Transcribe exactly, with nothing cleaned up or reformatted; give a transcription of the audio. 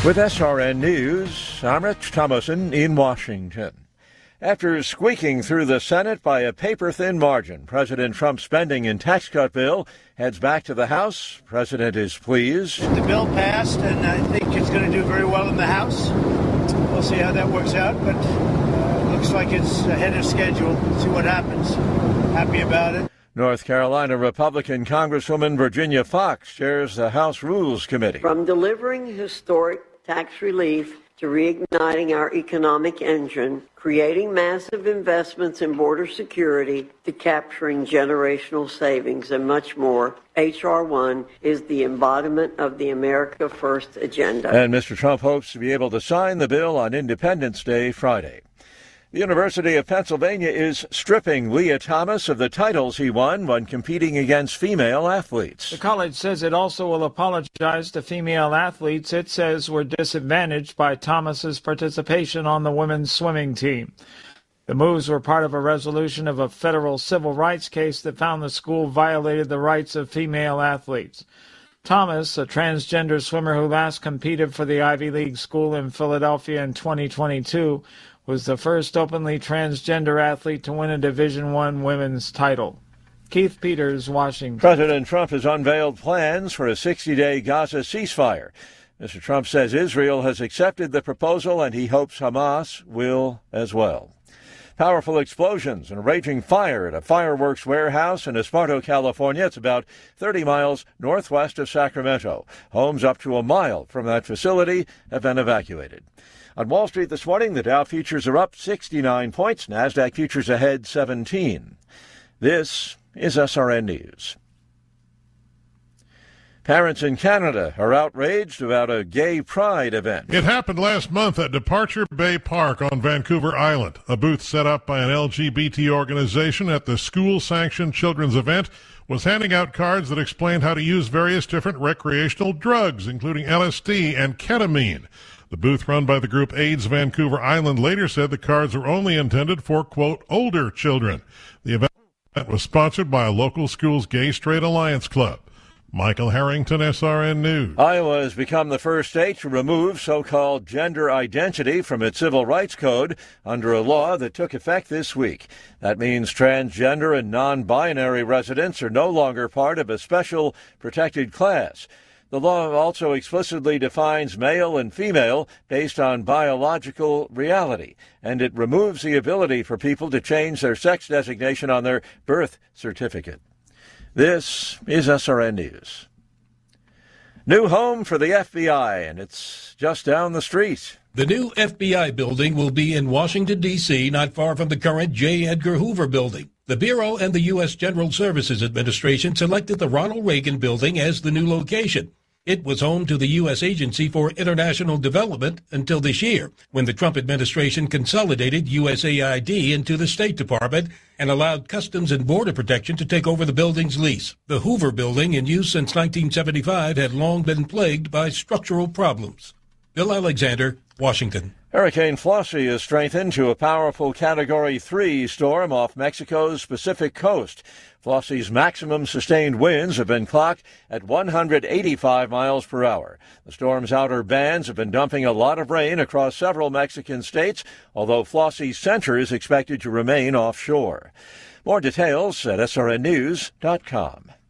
With S R N News, I'm Rich Thomason in Washington. After squeaking through the Senate by a paper-thin margin, President Trump's spending and tax cut bill heads back to the House. President is pleased. The bill passed, and I think it's going to do very well in the House. We'll see how that works out, but uh, looks like it's ahead of schedule. See what happens. Happy about it. North Carolina Republican Congresswoman Virginia Foxx chairs the House Rules Committee. From delivering historic tax relief to reigniting our economic engine, creating massive investments in border security, to capturing generational savings and much more, H R one is the embodiment of the America First agenda. And Mister Trump hopes to be able to sign the bill on Independence Day Friday. The University of Pennsylvania is stripping Leah Thomas of the titles he won when competing against female athletes. The college says it also will apologize to female athletes it says were disadvantaged by Thomas's participation on the women's swimming team. The moves were part of a resolution of a federal civil rights case that found the school violated the rights of female athletes. Thomas, a transgender swimmer who last competed for the Ivy League school in Philadelphia in twenty twenty-two, was the first openly transgender athlete to win a Division One women's title. Keith Peters, Washington. President Trump has unveiled plans for a sixty-day Gaza ceasefire. Mister Trump says Israel has accepted the proposal and he hopes Hamas will as well. Powerful explosions and a raging fire at a fireworks warehouse in Esparto, California. It's about thirty miles northwest of Sacramento. Homes up to a mile from that facility have been evacuated. On Wall Street this morning, the Dow futures are up sixty-nine points. NASDAQ futures ahead seventeen. This is S R N News. Parents in Canada are outraged about a gay pride event. It happened last month at Departure Bay Park on Vancouver Island. A booth set up by an L G B T organization at the school-sanctioned children's event was handing out cards that explained how to use various different recreational drugs, including L S D and ketamine. The booth run by the group AIDS Vancouver Island later said the cards were only intended for, quote, older children. The event was sponsored by a local school's Gay Straight Alliance Club. Michael Harrington, S R N News. Iowa has become the first state to remove so-called gender identity from its civil rights code under a law that took effect this week. That means transgender and non-binary residents are no longer part of a special protected class. The law also explicitly defines male and female based on biological reality, and it removes the ability for people to change their sex designation on their birth certificate. This is S R N News. New home for the F B I, and it's just down the street. The new F B I building will be in Washington, D C, not far from the current J. Edgar Hoover building. The Bureau and the U S. General Services Administration selected the Ronald Reagan building as the new location. It was home to the U S. Agency for International Development until this year, when the Trump administration consolidated U S A I D into the State Department and allowed Customs and Border Protection to take over the building's lease. The Hoover building, in use since nineteen seventy-five, had long been plagued by structural problems. Bill Alexander, Washington. Hurricane Flossie has strengthened to a powerful Category three storm off Mexico's Pacific coast. Flossie's maximum sustained winds have been clocked at one hundred eighty-five miles per hour. The storm's outer bands have been dumping a lot of rain across several Mexican states, although Flossie's center is expected to remain offshore. More details at S R N news dot com.